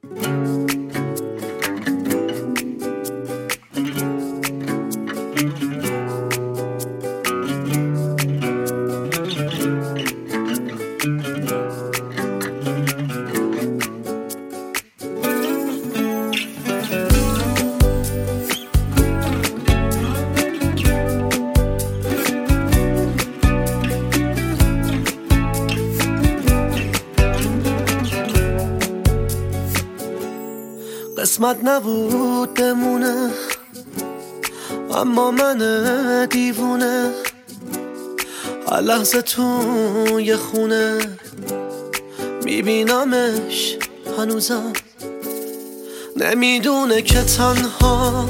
قسمت نبود بمونه، اما من دیوونه هر لحظه توی خونه میبینمش هنوزم. نمیدونه که تنها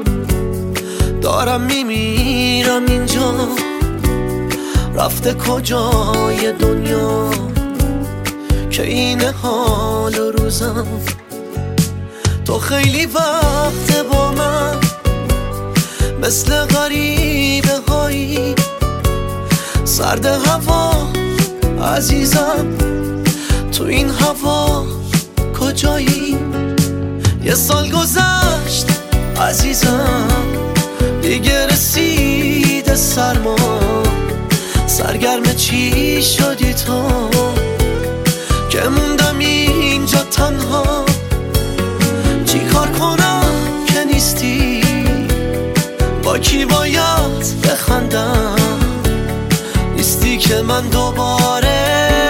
دارم میمیرم اینجا، رفته کجای دنیا که این حال و روزم. تو خیلی وقت با من مثل غریبه هایی، سرد هوا عزیزم، تو این هوا کجایی؟ یه سال گذشت عزیزم، دیگه رسید سرما، سرگرم چی شدی تو که موندم اینجا تنها؟ چی کار کنم که نیستی؟ با کی باید بخندم؟ نیستی که من دوباره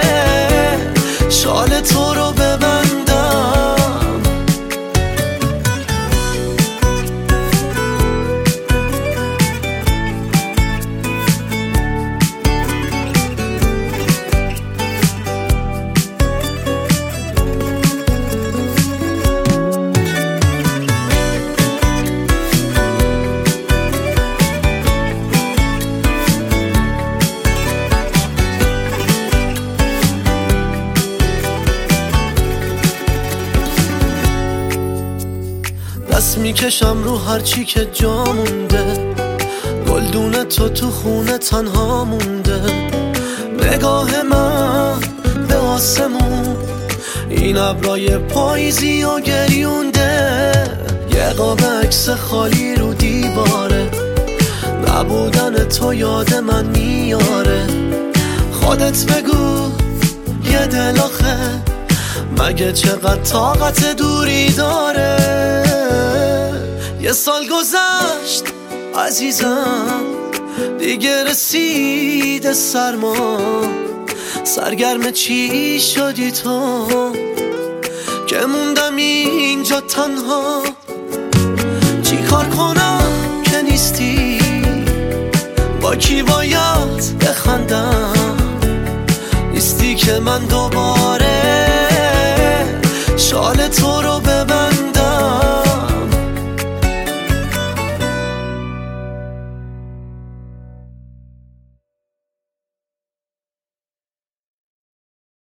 شال تو رو ببندم. دست میکشم رو هرچی که جا مونده، گلدون تو خونه تنها مونده. نگاه من به آسمون، این ابرای پاییزی و گریونده. یه قاب عکس خالی رو دیواره، نبودن تو یاد من میاره. خودت بگو یه دل آخه مگه چقدر طاقت دوری داره؟ یه سال گذشت عزیزم، دیگه رسید سرما، سرگرم چی شدی تو که موندم اینجا تنها؟ چی کار کنم که نیستی؟ با کی باید بخندم؟ نیستی که من دوباره